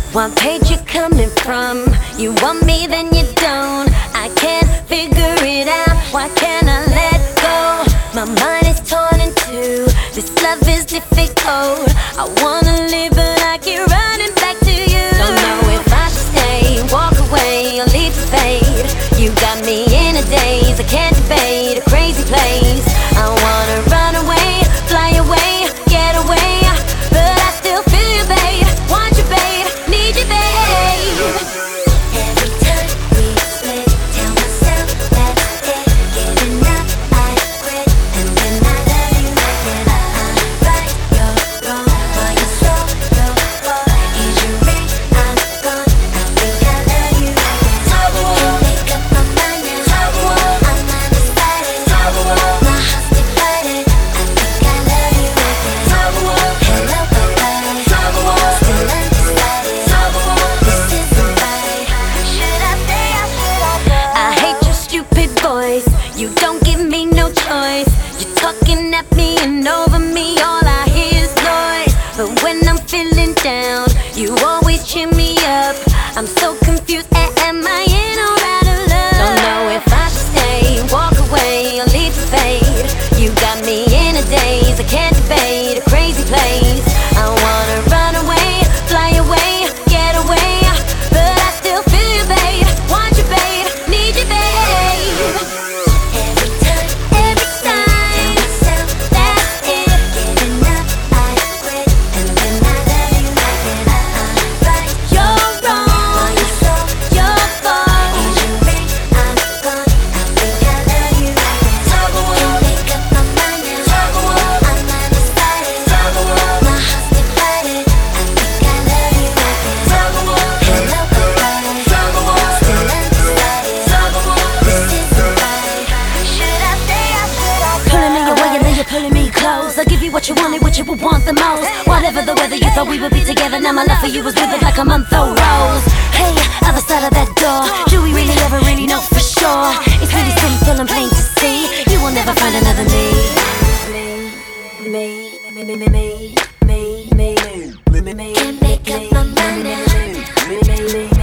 What page you coming from? You want me, then you don't. I can't figure it out. Why can't I let go? My mind is torn in two. This love is difficult. I wanna live, but I keep running back to you. Don't know if I should stay, walk away, or leave to fade. You got me in a daze. I can't debate a crazy place. I wanna run away, fly away, get away, but I still feel you, babe. Want you, babe, need you, babe. Every time we split, tell myself that's it. Giving up, I quit, and then I love you like that. I'm right, you're wrong. While you're slow, you're wrong. Is you right? I'm gone. I think I love you like that. Can't make up my mind now. I'm undecided. My heart's divided. I think I love you like that. Hello, bye-bye. Still undecided. This isn't right. Should I stay or should I go? I hate your stupid voice. You don't give me no choice. You're talking at me and over me. All I hear is noise. But when I'm feeling down, you always cheer me up. I'm so confused. Am I in or out of love? Don't know if I should stay, walk away, or leave to fade. You got me in a daze. I can't debate a crazy place. I wanna run away, fly away, get away, but I still feel you, babe. Want you, babe, need you, babe. Every time, tell myself that's it. Giving up, I quit, and then I love you like that. I'm right, you're wrong. While you're slow, you're far. Is you right? I'm gone. I think I love you like that. Can't make up my mind now. I'm undecided. My heart's divided. I think I love you like that. Hello, bye-bye. Still undecided. This isn't right. Should I stay or should I go? Pulling me away and then you're pulling me close. I give you what you wanted, what you would want the most. Whatever the weather, you thought we would be together. Now my love for you was withered like a month old rose. Hey, other side of that door, do we really ever really know for sure? It's really simple and plain to see. You will never find another me. Can't make up my mind now.